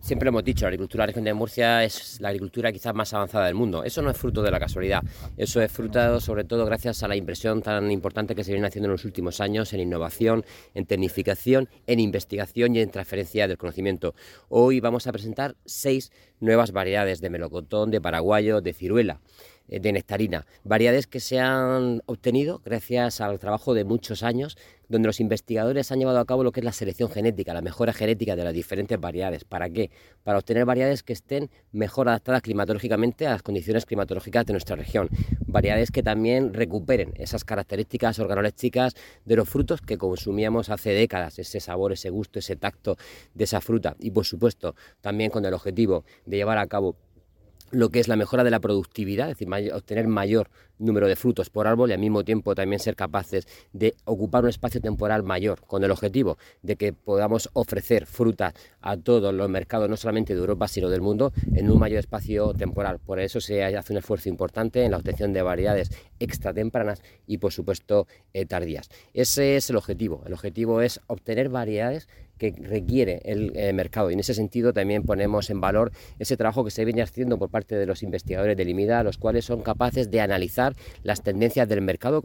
Siempre lo hemos dicho, la agricultura de la región de Murcia es la agricultura quizás más avanzada del mundo. Eso no es fruto de la casualidad, eso es fruto sobre todo gracias a la inversión tan importante que se viene haciendo en los últimos años en innovación, en tecnificación, en investigación y en transferencia del conocimiento. Hoy vamos a presentar 6 nuevas variedades de melocotón, de paraguayo, de ciruela, de nectarina, variedades que se han obtenido gracias al trabajo de muchos años, donde los investigadores han llevado a cabo lo que es la selección genética, la mejora genética de las diferentes variedades. ¿Para qué? Para obtener variedades que estén mejor adaptadas climatológicamente a las condiciones climatológicas de nuestra región, variedades que también recuperen esas características organolépticas de los frutos que consumíamos hace décadas, ese sabor, ese gusto, ese tacto de esa fruta, y por supuesto también con el objetivo de llevar a cabo lo que es la mejora de la productividad, es decir, obtener mayor número de frutos por árbol y al mismo tiempo también ser capaces de ocupar un espacio temporal mayor, con el objetivo de que podamos ofrecer fruta a todos los mercados, no solamente de Europa, sino del mundo, en un mayor espacio temporal. Por eso se hace un esfuerzo importante en la obtención de variedades extra tempranas y, por supuesto, tardías. Ese es el objetivo es obtener variedades que requiere el mercado, y en ese sentido también ponemos en valor ese trabajo que se viene haciendo por parte de los investigadores del IMIDA, los cuales son capaces de analizar las tendencias del mercado